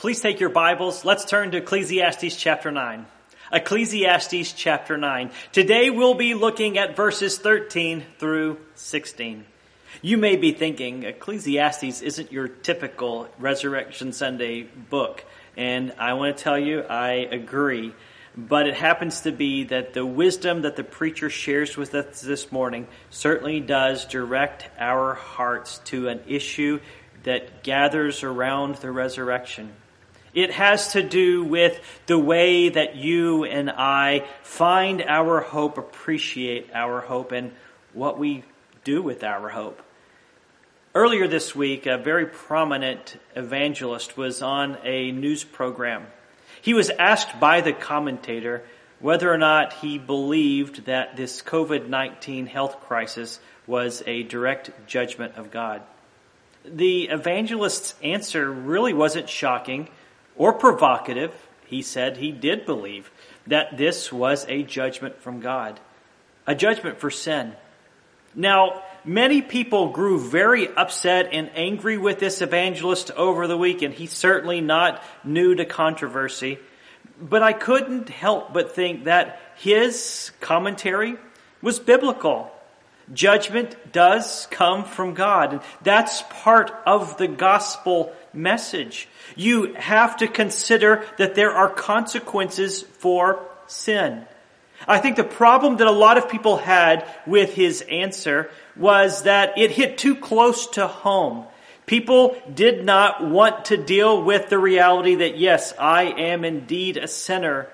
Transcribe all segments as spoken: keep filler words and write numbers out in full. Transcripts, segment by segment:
Please take your Bibles. Let's turn to Ecclesiastes chapter nine. Ecclesiastes chapter nine. Today we'll be looking at verses thirteen through sixteen. You may be thinking, Ecclesiastes isn't your typical Resurrection Sunday book. And I want to tell you, I agree. But it happens to be that the wisdom that the preacher shares with us this morning certainly does direct our hearts to an issue that gathers around the resurrection. It has to do with the way that you and I find our hope, appreciate our hope, and what we do with our hope. Earlier this week, a very prominent evangelist was on a news program. He was asked by the commentator whether or not he believed that this covid nineteen health crisis was a direct judgment of God. The evangelist's answer really wasn't shocking or provocative. He said he did believe that this was a judgment from God, a judgment for sin. Now, many people grew very upset and angry with this evangelist over the week, and he's certainly not new to controversy. But I couldn't help but think that his commentary was biblical. Judgment does come from God, and that's part of the gospel message. You have to consider that there are consequences for sin. I think the problem that a lot of people had with his answer was that it hit too close to home. People did not want to deal with the reality that, yes, I am indeed a sinner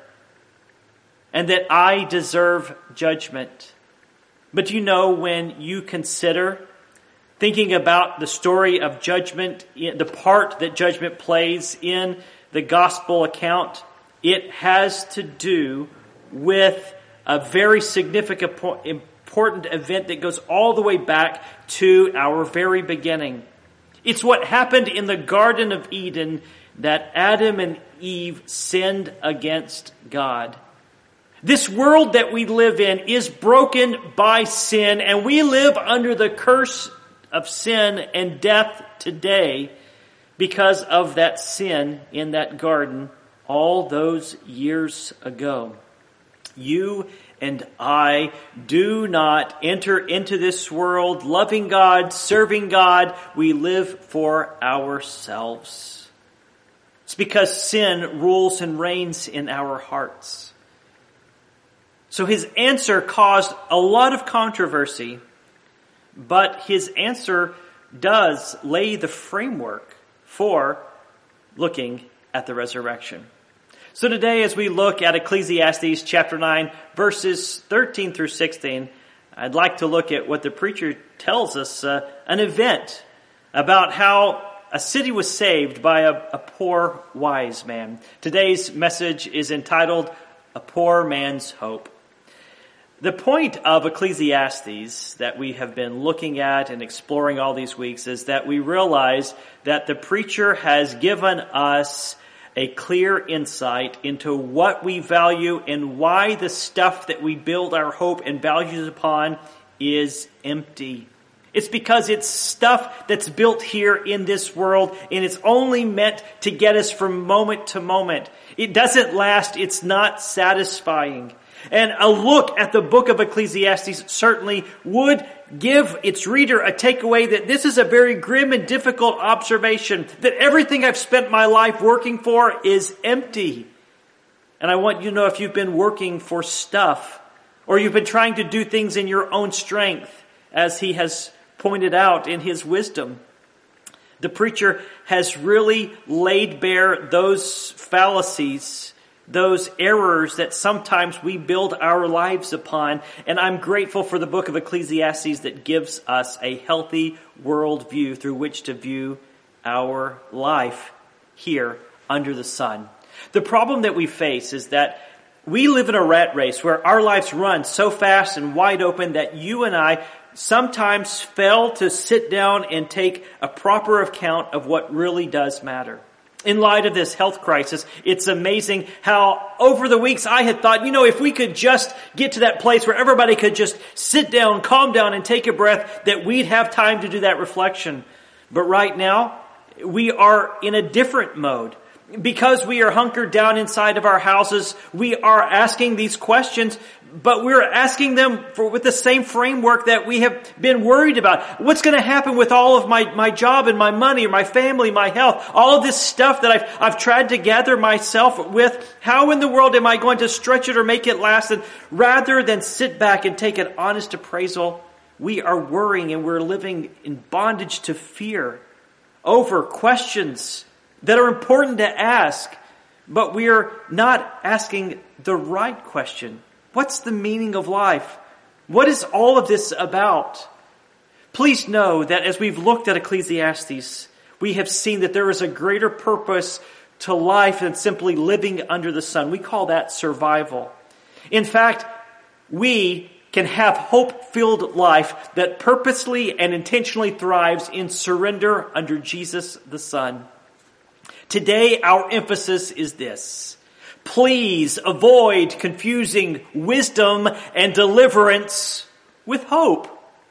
and that I deserve judgment. But you know, when you consider thinking about the story of judgment, the part that judgment plays in the gospel account, it has to do with a very significant, important event that goes all the way back to our very beginning. It's what happened in the Garden of Eden that Adam and Eve sinned against God. This world that we live in is broken by sin, and we live under the curse of sin and death today because of that sin in that garden all those years ago. You and I do not enter into this world loving God, serving God. We live for ourselves. It's because sin rules and reigns in our hearts. So his answer caused a lot of controversy, but his answer does lay the framework for looking at the resurrection. So today, as we look at Ecclesiastes chapter nine, verses thirteen through sixteen, I'd like to look at what the preacher tells us, uh, an event about how a city was saved by a, a poor wise man. Today's message is entitled, A Poor Man's Hope. The point of Ecclesiastes that we have been looking at and exploring all these weeks is that we realize that the preacher has given us a clear insight into what we value and why the stuff that we build our hope and values upon is empty. It's because it's stuff that's built here in this world, and it's only meant to get us from moment to moment. It doesn't last. It's not satisfying. And a look at the book of Ecclesiastes certainly would give its reader a takeaway that this is a very grim and difficult observation, that everything I've spent my life working for is empty. And I want you to know, if you've been working for stuff, or you've been trying to do things in your own strength, as he has pointed out in his wisdom, the preacher has really laid bare those fallacies, those errors that sometimes we build our lives upon. And I'm grateful for the book of Ecclesiastes that gives us a healthy worldview through which to view our life here under the sun. The problem that we face is that we live in a rat race where our lives run so fast and wide open that you and I sometimes fail to sit down and take a proper account of what really does matter. In light of this health crisis, it's amazing how over the weeks I had thought, you know, if we could just get to that place where everybody could just sit down, calm down, and take a breath, that we'd have time to do that reflection. But right now, we are in a different mode. Because we are hunkered down inside of our houses, we are asking these questions, but we're asking them for, with the same framework that we have been worried about. What's going to happen with all of my, my job and my money, or my family, my health, all of this stuff that I've, I've tried to gather myself with? How in the world am I going to stretch it or make it last? And rather than sit back and take an honest appraisal, we are worrying and we're living in bondage to fear over questions that are important to ask, but we are not asking the right question. What's the meaning of life? What is all of this about? Please know that as we've looked at Ecclesiastes, we have seen that there is a greater purpose to life than simply living under the sun. We call that survival. In fact, we can have hope-filled life that purposely and intentionally thrives in surrender under Jesus the Son. Today, our emphasis is this. Please avoid confusing wisdom and deliverance with hope.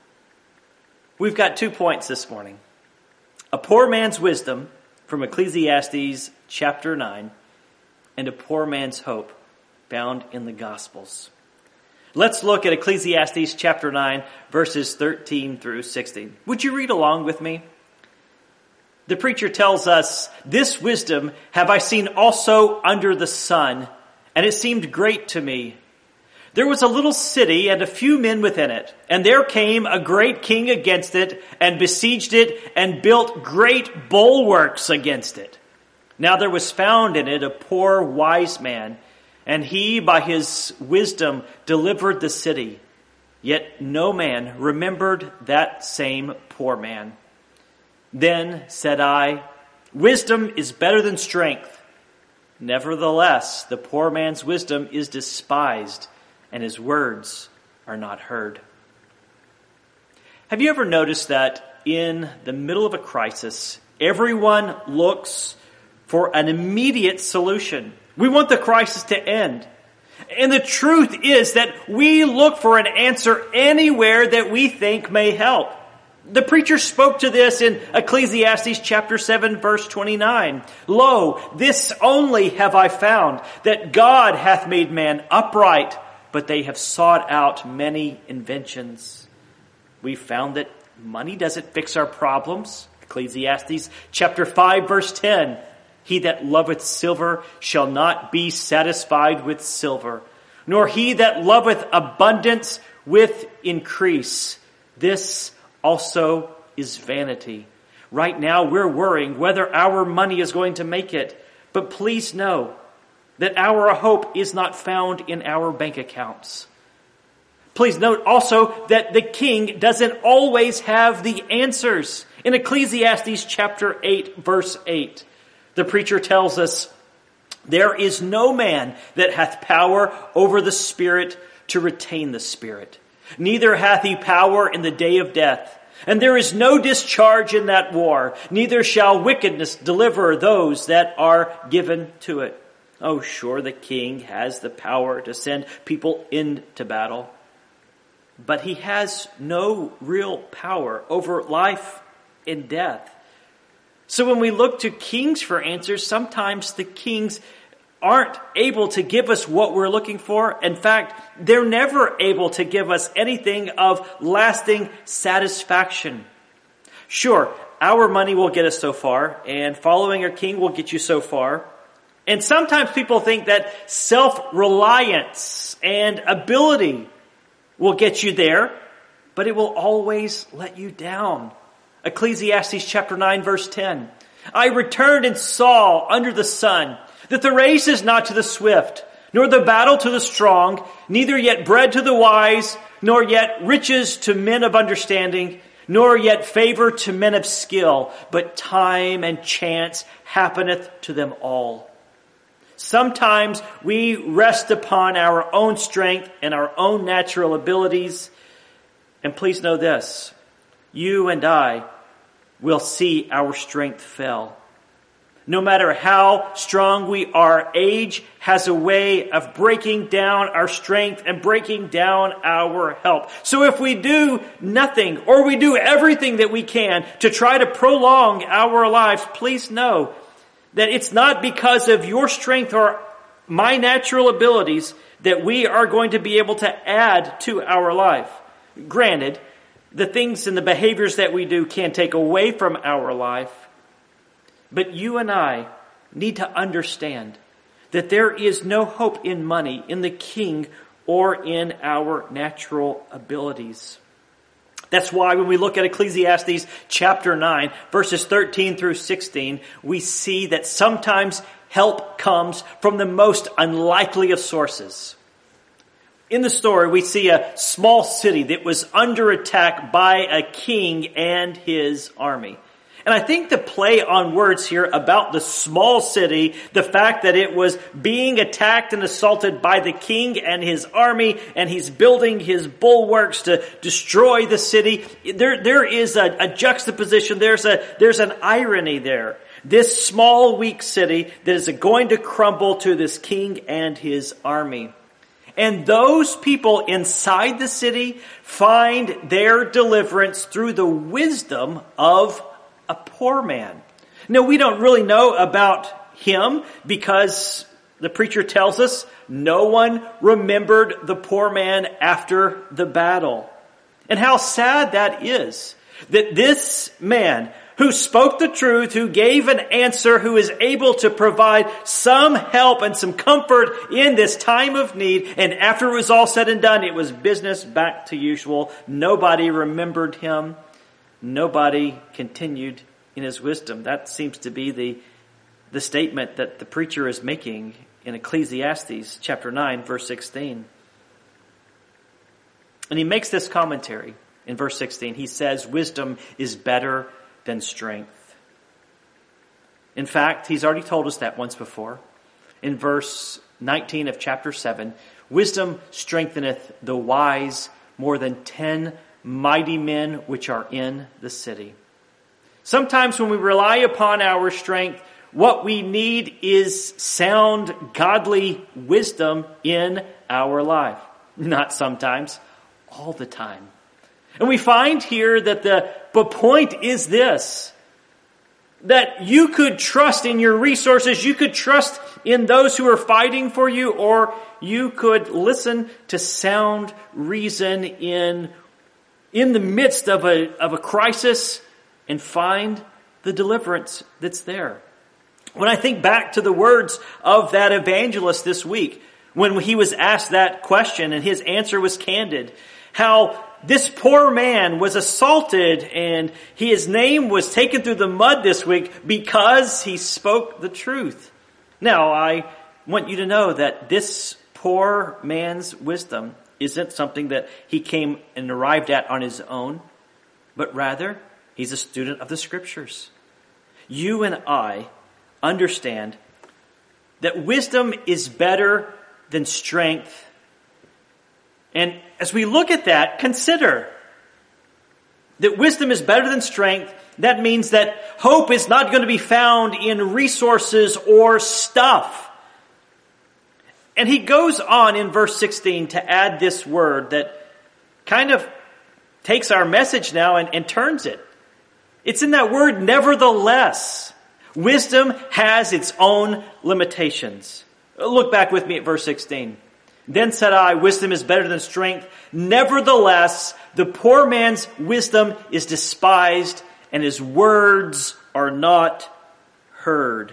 We've got two points this morning. A poor man's wisdom from Ecclesiastes chapter nine, and a poor man's hope found in the Gospels. Let's look at Ecclesiastes chapter nine, verses thirteen through sixteen. Would you read along with me? The preacher tells us, "This wisdom have I seen also under the sun, and it seemed great to me. There was a little city and a few men within it, and there came a great king against it, and besieged it, and built great bulwarks against it. Now there was found in it a poor wise man, and he by his wisdom delivered the city. Yet no man remembered that same poor man. Then said I, wisdom is better than strength. Nevertheless, the poor man's wisdom is despised, and his words are not heard." Have you ever noticed that in the middle of a crisis, everyone looks for an immediate solution? We want the crisis to end. And the truth is that we look for an answer anywhere that we think may help. The preacher spoke to this in Ecclesiastes chapter seven, verse twenty-nine. "Lo, this only have I found, that God hath made man upright, but they have sought out many inventions." We found that money doesn't fix our problems. Ecclesiastes chapter five, verse ten. "He that loveth silver shall not be satisfied with silver, nor he that loveth abundance with increase. This also is vanity." Right now we're worrying whether our money is going to make it. But please know that our hope is not found in our bank accounts. Please note also that the king doesn't always have the answers. In Ecclesiastes chapter eight, verse eight, the preacher tells us, "There is no man that hath power over the spirit to retain the spirit. Neither hath he power in the day of death. And there is no discharge in that war. Neither shall wickedness deliver those that are given to it." Oh, sure, the king has the power to send people into battle. But he has no real power over life and death. So when we look to kings for answers, sometimes the kings aren't able to give us what we're looking for. In fact, they're never able to give us anything of lasting satisfaction. Sure, our money will get us so far, and following our king will get you so far. And sometimes people think that self-reliance and ability will get you there, but it will always let you down. Ecclesiastes chapter nine, verse ten. "I returned and saw under the sun that the race is not to the swift, nor the battle to the strong, neither yet bread to the wise, nor yet riches to men of understanding, nor yet favor to men of skill, but time and chance happeneth to them all." Sometimes we rest upon our own strength and our own natural abilities. And please know this, you and I will see our strength fail. No matter how strong we are, age has a way of breaking down our strength and breaking down our help. So if we do nothing or we do everything that we can to try to prolong our lives, please know That it's not because of your strength or my natural abilities that we are going to be able to add to our life. Granted, the things and the behaviors that we do can take away from our life. But you and I need to understand that there is no hope in money, in the king, or in our natural abilities. That's why when we look at Ecclesiastes chapter nine, verses thirteen through sixteen, we see that sometimes help comes from the most unlikely of sources. In the story, we see a small city that was under attack by a king and his army. And I think the play on words here about the small city, the fact that it was being attacked and assaulted by the king and his army, and he's building his bulwarks to destroy the city, there, there is a, a juxtaposition, there's a, there's an irony there. This small, weak city that is going to crumble to this king and his army. And those people inside the city find their deliverance through the wisdom of a poor man. Now, we don't really know about him because the preacher tells us no one remembered the poor man after the battle. And how sad that is, that this man who spoke the truth, who gave an answer, who is able to provide some help and some comfort in this time of need. And after it was all said and done, it was business back to usual. Nobody remembered him. Nobody continued in his wisdom. That seems to be the, the statement that the preacher is making in Ecclesiastes chapter nine, verse sixteen. And he makes this commentary in verse sixteen. He says, wisdom is better than strength. In fact, he's already told us that once before. In verse nineteen of chapter seven, wisdom strengtheneth the wise more than ten mighty men which are in the city. Sometimes when we rely upon our strength, what we need is sound, godly wisdom in our life. Not sometimes, all the time. And we find here that the, the point is this, that you could trust in your resources, you could trust in those who are fighting for you, or you could listen to sound reason in, in the midst of a, of a crisis and find the deliverance that's there. When I think back to the words of that evangelist this week, when he was asked that question and his answer was candid, how this poor man was assaulted and his name was taken through the mud this week because he spoke the truth. Now, I want you to know that this poor man's wisdom isn't something that he came and arrived at on his own, but rather he's a student of the Scriptures. You and I understand that wisdom is better than strength. And as we look at that, consider that wisdom is better than strength. That means that hope is not going to be found in resources or stuff. And he goes on in verse sixteen to add this word that kind of takes our message now and, and turns it. It's in that word, nevertheless. Wisdom has its own limitations. Look back with me at verse sixteen. Then said I, wisdom is better than strength. Nevertheless, the poor man's wisdom is despised, and his words are not heard.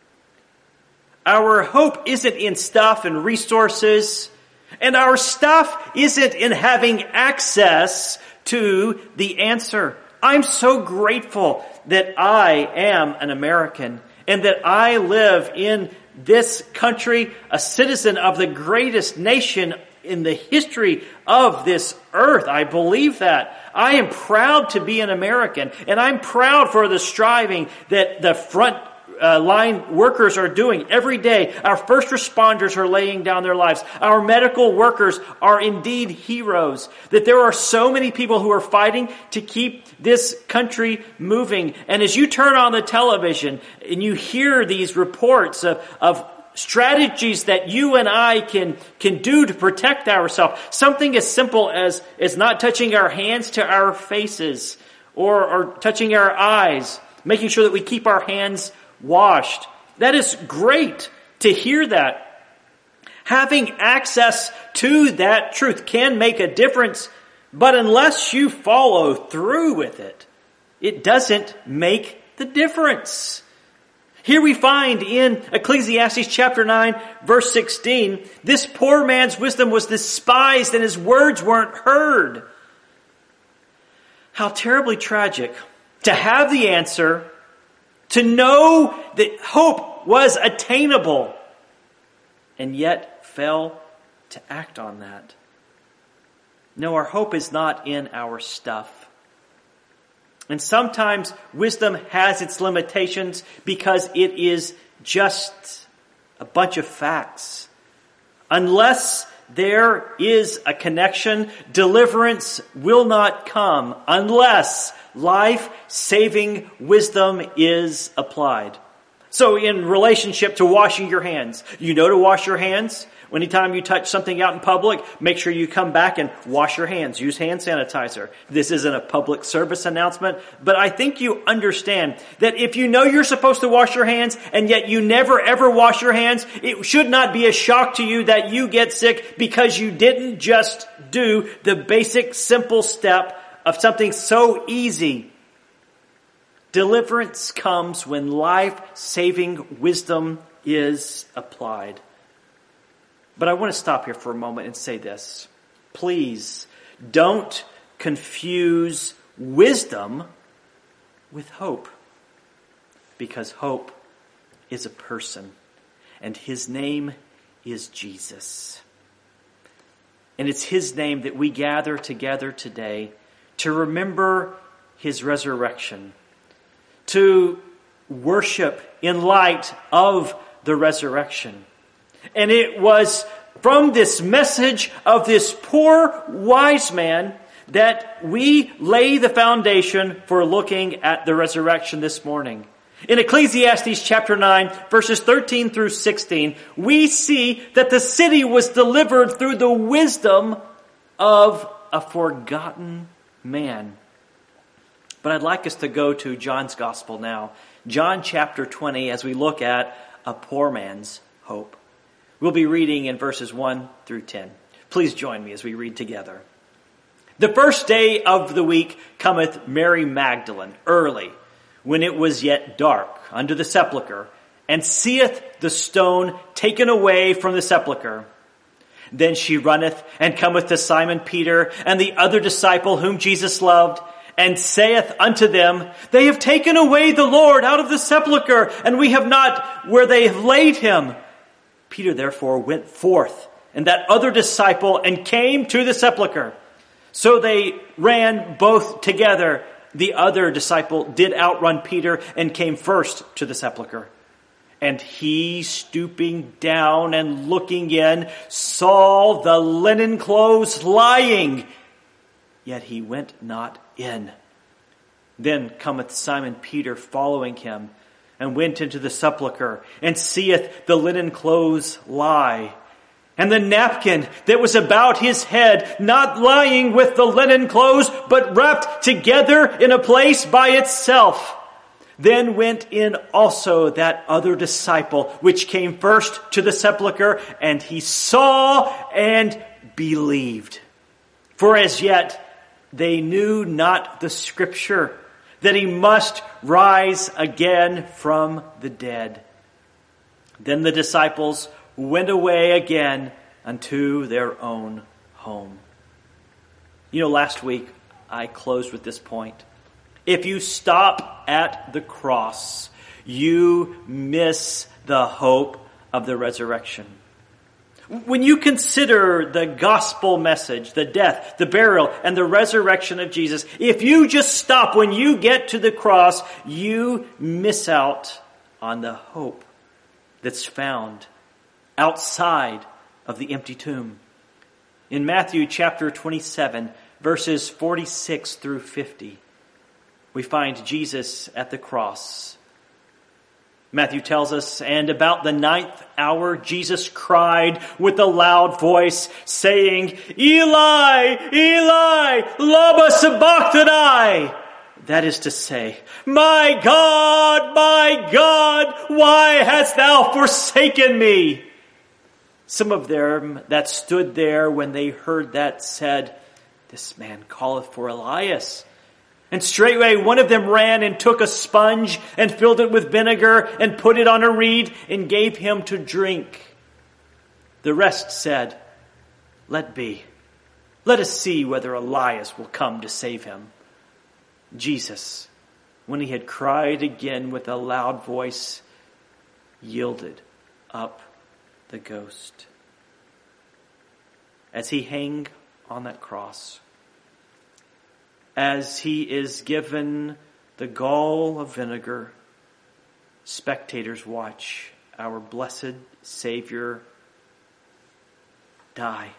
Our hope isn't in stuff and resources, and our stuff isn't in having access to the answer. I'm so grateful that I am an American and that I live in this country, a citizen of the greatest nation in the history of this earth. I believe that. I am proud to be an American, and I'm proud for the striving that the front Uh, line workers are doing every day. Our first responders are laying down their lives. Our medical workers are indeed heroes. That there are so many people who are fighting to keep this country moving. And as you turn on the television and you hear these reports of, of strategies that you and I can, can do to protect ourselves, something as simple as, as not touching our hands to our faces or, or touching our eyes, making sure that we keep our hands washed. That is great to hear that. Having access to that truth can make a difference, but unless you follow through with it, it doesn't make the difference. Here we find in Ecclesiastes chapter nine, verse sixteen, this poor man's wisdom was despised and his words weren't heard. How terribly tragic to have the answer, to know that hope was attainable, and yet fail to act on that. No, our hope is not in our stuff. And sometimes wisdom has its limitations because it is just a bunch of facts. Unless there is a connection, deliverance will not come unless life-saving wisdom is applied. So in relationship to washing your hands, you know to wash your hands. Anytime you touch something out in public, make sure you come back and wash your hands. Use hand sanitizer. This isn't a public service announcement, but I think you understand that if you know you're supposed to wash your hands and yet you never ever wash your hands, it should not be a shock to you that you get sick because you didn't just do the basic simple step of something so easy. Deliverance comes when life-saving wisdom is applied. But I want to stop here for a moment and say this. Please don't confuse wisdom with hope. Because hope is a person. And his name is Jesus. And it's his name that we gather together today to remember his resurrection. To worship in light of the resurrection. And it was from this message of this poor wise man that we lay the foundation for looking at the resurrection this morning. In Ecclesiastes chapter nine, verses thirteen through sixteen, we see that the city was delivered through the wisdom of a forgotten man. But I'd like us to go to John's Gospel now. John chapter twenty, as we look at a poor man's hope. We'll be reading in verses one through ten. Please join me as we read together. The first day of the week cometh Mary Magdalene early, when it was yet dark, unto the sepulchre, and seeth the stone taken away from the sepulchre. Then she runneth and cometh to Simon Peter and the other disciple whom Jesus loved, and saith unto them, They have taken away the Lord out of the sepulchre, and we have not where they have laid him. Peter therefore went forth, and that other disciple, and came to the sepulchre. So they ran both together. The other disciple did outrun Peter, and came first to the sepulchre. And he, stooping down and looking in, saw the linen clothes lying, yet he went not in. Then cometh Simon Peter following him, and went into the sepulchre, and seeth the linen clothes lie, and the napkin that was about his head, not lying with the linen clothes, but wrapped together in a place by itself. Then went in also that other disciple, which came first to the sepulchre, and he saw and believed. For as yet they knew not the scripture, that he must rise again from the dead. Then the disciples went away again unto their own home. You know, last week I closed with this point. If you stop at the cross, you miss the hope of the resurrection. When you consider the gospel message, the death, the burial, and the resurrection of Jesus, if you just stop when you get to the cross, you miss out on the hope that's found outside of the empty tomb. In Matthew chapter twenty-seven, verses forty-six through fifty, we find Jesus at the cross. Matthew tells us, and about the ninth hour Jesus cried with a loud voice, saying, Eli, Eli, lama sabachthani, That is to say, "My God, my God, why hast thou forsaken me?" Some of them that stood there when they heard that said, "This man calleth for Elias." And straightway one of them ran and took a sponge and filled it with vinegar and put it on a reed and gave him to drink. The rest said, "Let be. Let us see whether Elias will come to save him." Jesus, when he had cried again with a loud voice, yielded up the ghost. As he hang on that cross, as he is given the gall of vinegar, spectators watch our blessed Savior die,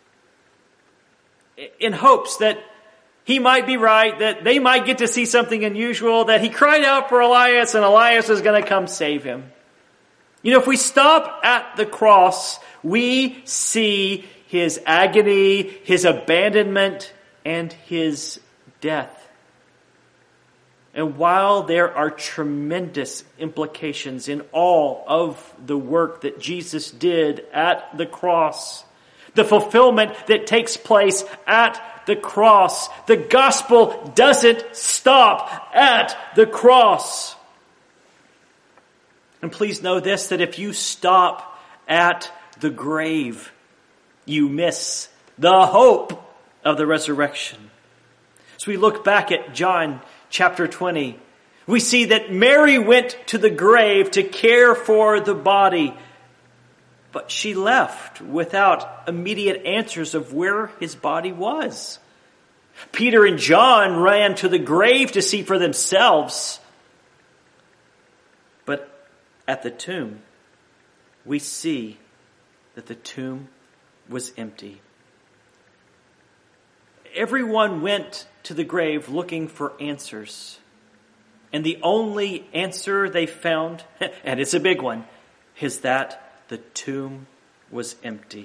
in hopes that he might be right, that they might get to see something unusual, that he cried out for Elias and Elias is going to come save him. You know, if we stop at the cross, we see his agony, his abandonment, and his death. And while there are tremendous implications in all of the work that Jesus did at the cross, the fulfillment that takes place at the cross, the gospel doesn't stop at the cross. And please know this, that if you stop at the grave, you miss the hope of the resurrection. As we look back at John chapter twenty, we see that Mary went to the grave to care for the body, but she left without immediate answers of where his body was. Peter and John ran to the grave to see for themselves. But at the tomb, we see that the tomb was empty. Everyone went to the grave looking for answers. And the only answer they found, and it's a big one, is that the tomb was empty.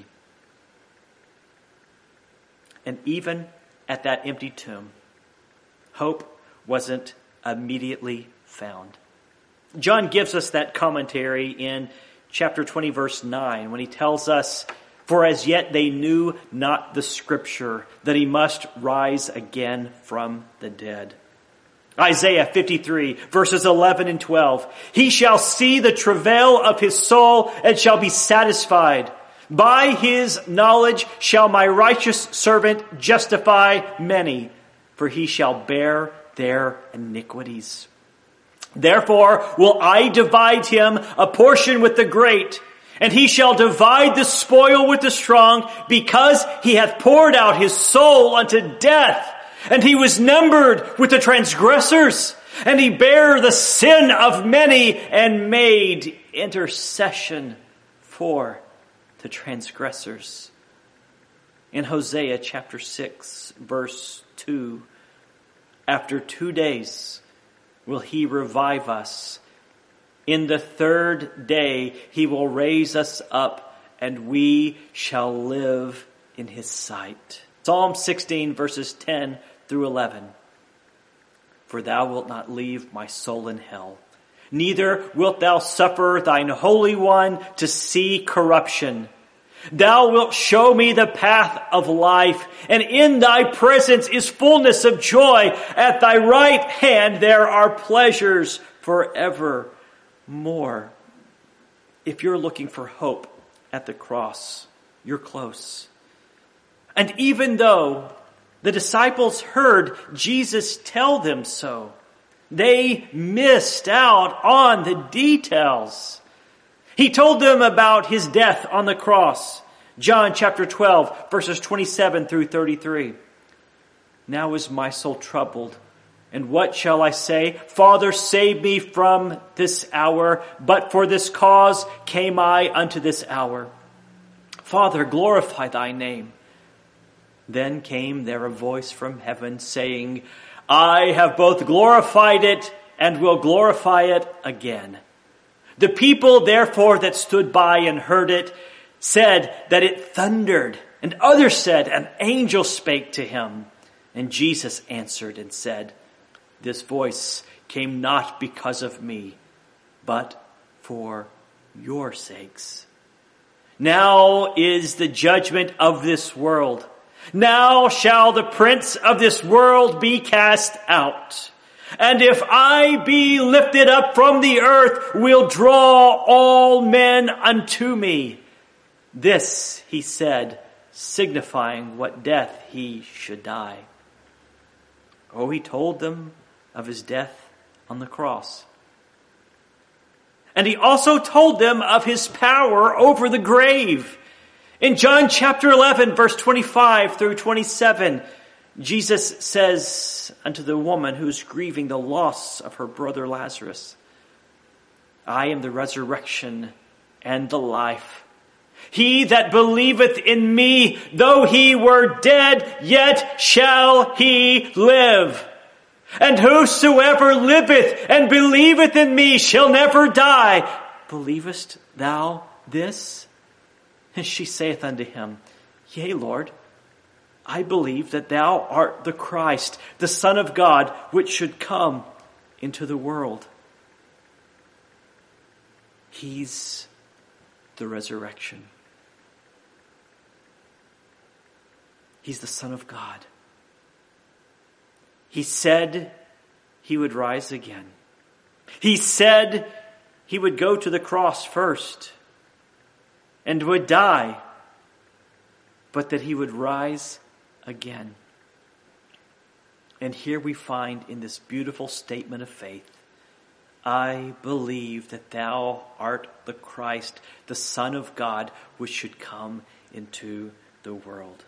And even at that empty tomb, hope wasn't immediately found. John gives us that commentary in chapter twenty, verse nine, when he tells us, "For as yet they knew not the scripture, that he must rise again from the dead." Isaiah fifty-three, verses eleven and twelve. "He shall see the travail of his soul and shall be satisfied. By his knowledge shall my righteous servant justify many, for he shall bear their iniquities. Therefore will I divide him a portion with the great, and he shall divide the spoil with the strong, because he hath poured out his soul unto death, and he was numbered with the transgressors, and he bare the sin of many, and made intercession for the transgressors." In Hosea chapter six, verse two, "After two days will he revive us. In the third day he will raise us up, and we shall live in his sight." Psalm sixteen, verses ten through eleven. "For thou wilt not leave my soul in hell, neither wilt thou suffer thine Holy One to see corruption. Thou wilt show me the path of life, and in thy presence is fullness of joy. At thy right hand there are pleasures forevermore." If you're looking for hope at the cross, you're close. And even though the disciples heard Jesus tell them so, they missed out on the details. He told them about his death on the cross. John chapter twelve, verses twenty-seven through thirty-three. "Now is my soul troubled, and what shall I say? Father, save me from this hour. But for this cause came I unto this hour. Father, glorify thy name." Then came there a voice from heaven saying, "I have both glorified it and will glorify it again." The people therefore that stood by and heard it said that it thundered, and others said an angel spake to him. And Jesus answered and said, This voice came not because of me, but for your sakes. Now is the judgment of this world. Now shall the prince of this world be cast out. And if I be lifted up from the earth, will draw all men unto me. This he said, signifying what death he should die. Oh, he told them of his death on the cross. And he also told them of his power over the grave. In John chapter eleven, verse twenty-five through twenty-seven, Jesus says unto the woman who is grieving the loss of her brother Lazarus, I am the resurrection and the life. He that believeth in me, though he were dead, yet shall he live. And whosoever liveth and believeth in me shall never die. Believest thou this? And she saith unto him, Yea, Lord, I believe that thou art the Christ, the Son of God, which should come into the world. He's the resurrection. He's the Son of God. He said he would rise again. He said he would go to the cross first and would die, but that he would rise again. And here we find in this beautiful statement of faith, I believe that thou art the Christ, the Son of God, which should come into the world.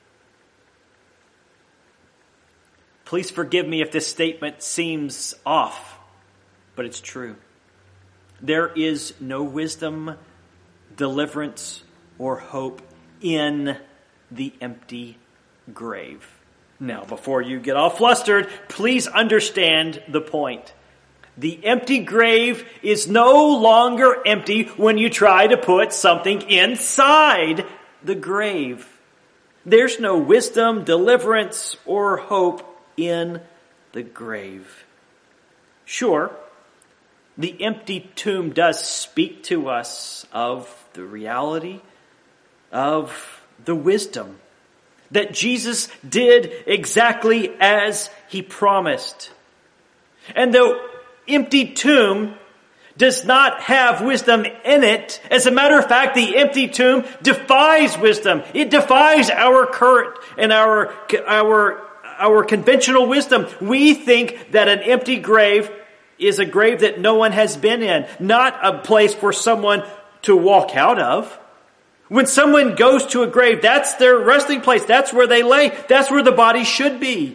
Please forgive me if this statement seems off, but it's true. There is no wisdom, deliverance, or hope in the empty grave. Now, before you get all flustered, please understand the point. The empty grave is no longer empty when you try to put something inside the grave. There's no wisdom, deliverance, or hope in the grave. Sure, the empty tomb does speak to us of the reality of the wisdom that Jesus did exactly as he promised. And the empty tomb does not have wisdom in it. As a matter of fact, the empty tomb defies wisdom. It defies our current and our our our conventional wisdom. We think that an empty grave is a grave that no one has been in, not a place for someone to walk out of. When someone goes to a grave, that's their resting place. That's where they lay. That's where the body should be.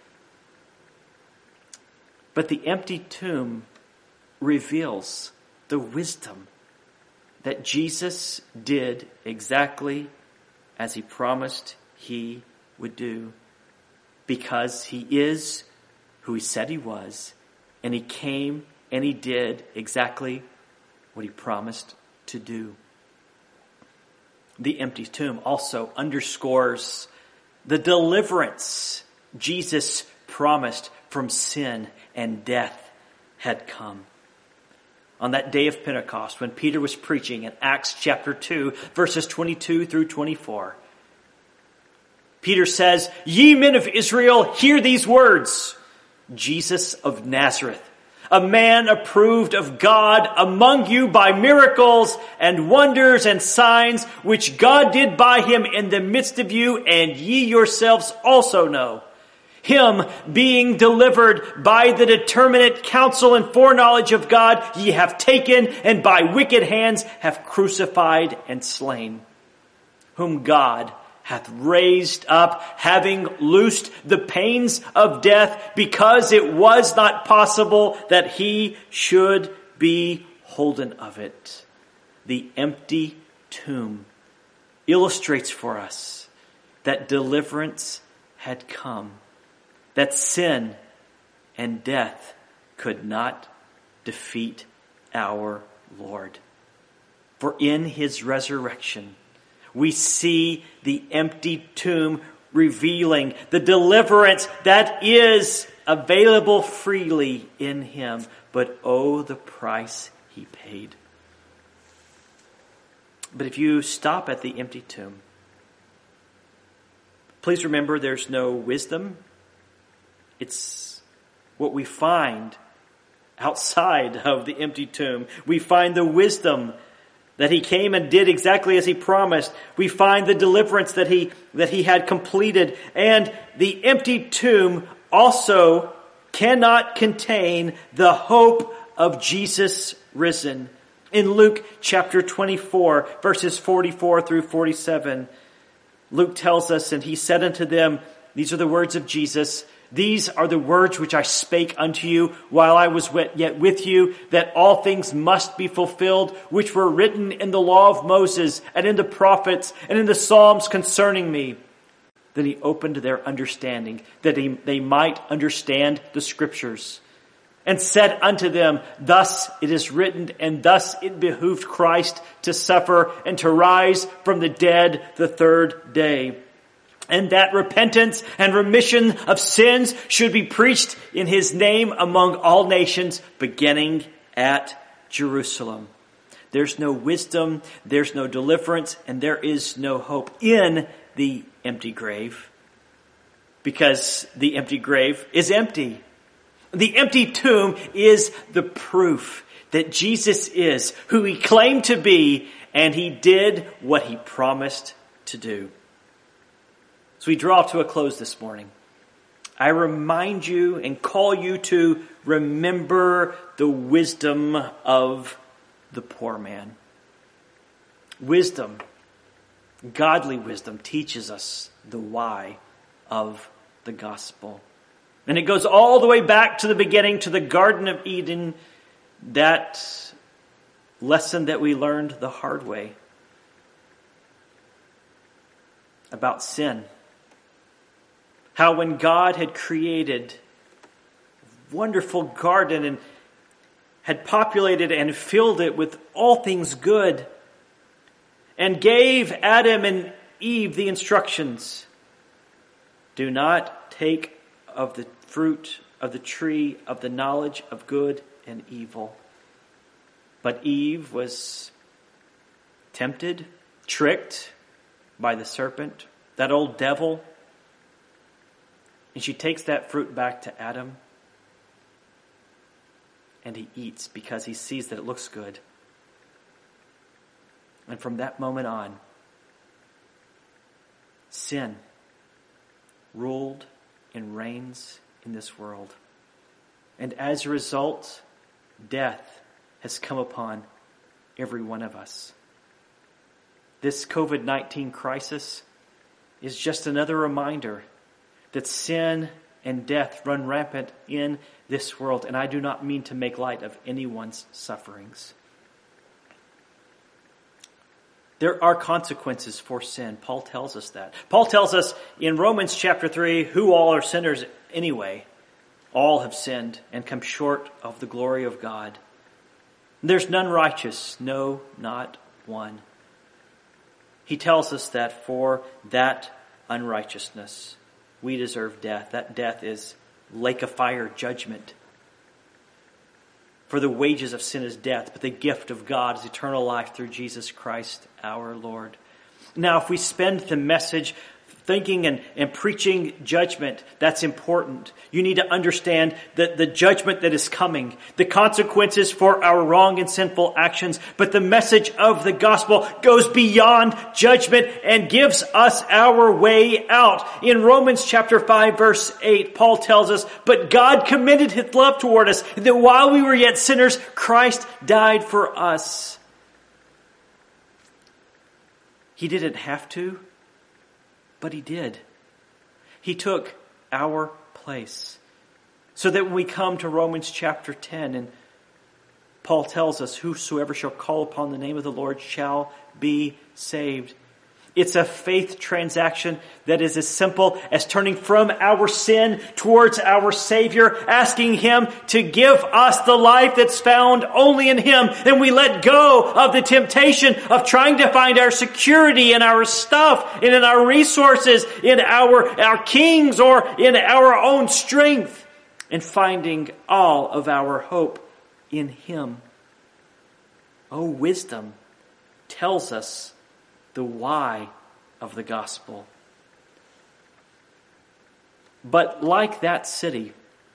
But the empty tomb reveals the wisdom that Jesus did exactly as he promised he would do, because he is who he said he was, and he came and he did exactly what he promised to do. The empty tomb also underscores the deliverance Jesus promised from sin and death had come. On that day of Pentecost, when Peter was preaching in Acts chapter two, verses twenty-two through twenty-four, Peter says, Ye men of Israel, hear these words. Jesus of Nazareth, a man approved of God among you by miracles and wonders and signs, which God did by him in the midst of you, and ye yourselves also know. Him being delivered by the determinate counsel and foreknowledge of God, ye have taken, and by wicked hands have crucified and slain, whom God hath raised up, having loosed the pains of death, because it was not possible that he should be holden of it. The empty tomb illustrates for us that deliverance had come, that sin and death could not defeat our Lord. For in his resurrection, we see the empty tomb revealing the deliverance that is available freely in him, but oh, the price he paid. But if you stop at the empty tomb, please remember there's no wisdom. It's what we find outside of the empty tomb. We find the wisdom that he came and did exactly as he promised. We find the deliverance that he that he had completed. And the empty tomb also cannot contain the hope of Jesus risen. In Luke chapter twenty-four, verses forty-four through forty-seven, Luke tells us, and he said unto them, these are the words of Jesus, these are the words which I spake unto you while I was yet with you, that all things must be fulfilled, which were written in the law of Moses and in the prophets and in the Psalms concerning me. Then he opened their understanding, that he, they might understand the Scriptures, and said unto them, thus it is written, and thus it behooved Christ to suffer and to rise from the dead the third day, and that repentance and remission of sins should be preached in his name among all nations, beginning at Jerusalem. There's no wisdom, there's no deliverance, and there is no hope in the empty grave, because the empty grave is empty. The empty tomb is the proof that Jesus is who he claimed to be, and he did what he promised to do. As we draw to a close this morning, I remind you and call you to remember the wisdom of the poor man. Wisdom, godly wisdom, teaches us the why of the gospel. And it goes all the way back to the beginning, to the Garden of Eden, that lesson that we learned the hard way about sin. How when God had created a wonderful garden and had populated and filled it with all things good, and gave Adam and Eve the instructions, do not take of the fruit of the tree of the knowledge of good and evil. But Eve was tempted, tricked by the serpent, that old devil, and she takes that fruit back to Adam, and he eats because he sees that it looks good. And from that moment on, sin ruled and reigns in this world. And as a result, death has come upon every one of us. This covid nineteen crisis is just another reminder that sin and death run rampant in this world. And I do not mean to make light of anyone's sufferings. There are consequences for sin. Paul tells us that. Paul tells us in Romans chapter three, who all are sinners anyway. All have sinned and come short of the glory of God. There's none righteous, no, not one. He tells us that for that unrighteousness, we deserve death. That death is lake of fire, judgment. For the wages of sin is death, but the gift of God is eternal life through Jesus Christ our Lord. Now, if we spend the message thinking and, and preaching judgment, that's important. You need to understand that the judgment that is coming, the consequences for our wrong and sinful actions, but the message of the gospel goes beyond judgment and gives us our way out. In Romans chapter five, verse eight, Paul tells us, but God commended his love toward us, that while we were yet sinners, Christ died for us. He didn't have to, but he did. He took our place. So that when we come to Romans chapter ten, and Paul tells us, whosoever shall call upon the name of the Lord shall be saved. It's a faith transaction that is as simple as turning from our sin towards our Savior, asking Him to give us the life that's found only in Him. And we let go of the temptation of trying to find our security in our stuff, and in our resources, in our, our kings, or in our own strength. and finding all of our hope in Him. Oh, wisdom tells us the why of the gospel. But like that city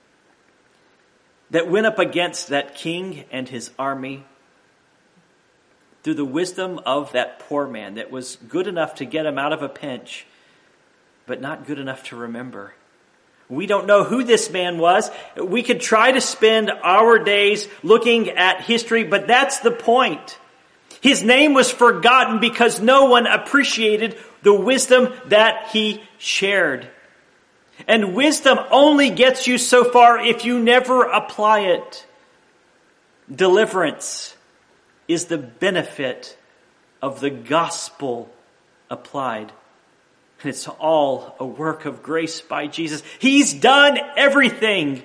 that went up against that king and his army, through the wisdom of that poor man that was good enough to get him out of a pinch, but not good enough to remember. We don't know who this man was. We could try to spend our days looking at history, but that's the point. His name was forgotten because no one appreciated the wisdom that he shared. And wisdom only gets you so far if you never apply it. Deliverance is the benefit of the gospel applied. And it's all a work of grace by Jesus. He's done everything.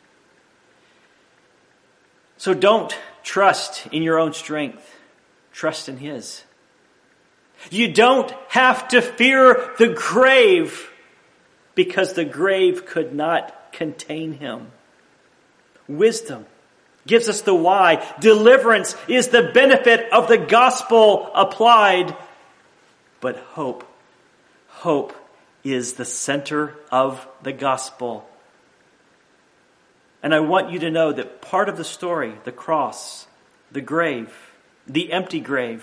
So don't trust in your own strength. Trust in His. You don't have to fear the grave, because the grave could not contain Him. Wisdom gives us the why. Deliverance is the benefit of the gospel applied. But hope, hope is the center of the gospel. And I want you to know that part of the story, the cross, the grave, the empty grave,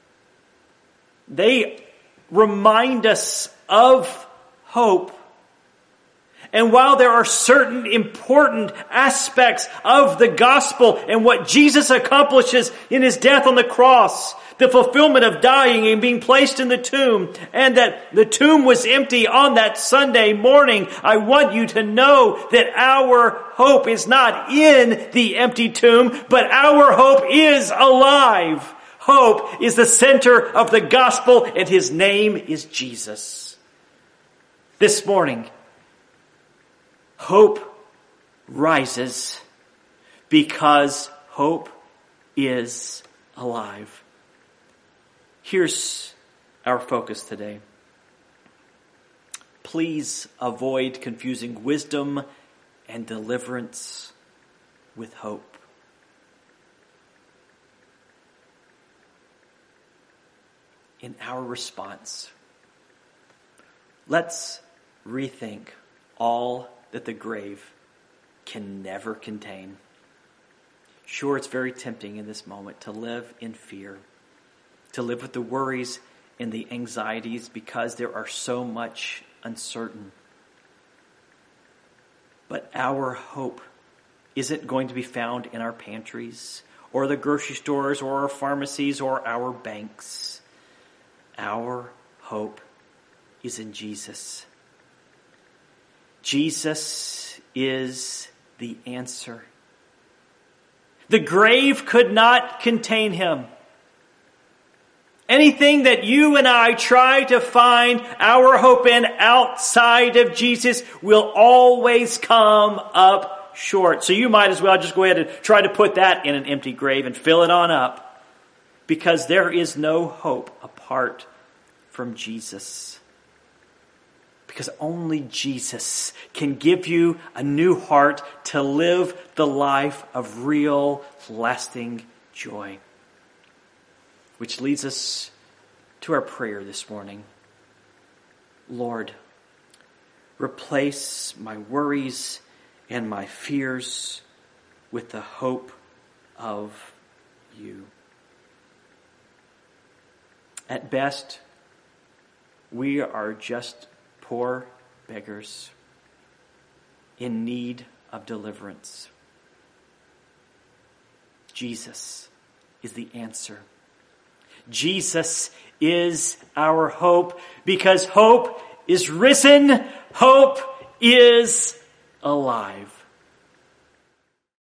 they remind us of hope. And while there are certain important aspects of the gospel and what Jesus accomplishes in His death on the cross, the fulfillment of dying and being placed in the tomb, and that the tomb was empty on that Sunday morning, I want you to know that our hope is not in the empty tomb, but our hope is alive. Hope is the center of the gospel, and His name is Jesus. This morning, hope rises because hope is alive. Here's our focus today. Please avoid confusing wisdom and deliverance with hope. In our response, let's rethink all that the grave can never contain. Sure, it's very tempting in this moment to live in fear, to live with the worries and the anxieties because there are so much uncertain. But our hope isn't going to be found in our pantries or the grocery stores or our pharmacies or our banks. Our hope is in Jesus. Jesus is the answer. The grave could not contain Him. Anything that you and I try to find our hope in outside of Jesus will always come up short. So you might as well just go ahead and try to put that in an empty grave and fill it on up, because there is no hope apart from Jesus. Because only Jesus can give you a new heart to live the life of real, lasting joy. Which leads us to our prayer this morning. Lord, replace my worries and my fears with the hope of You. At best, we are just poor beggars in need of deliverance. Jesus is the answer. Jesus is our hope, because hope is risen, hope is alive.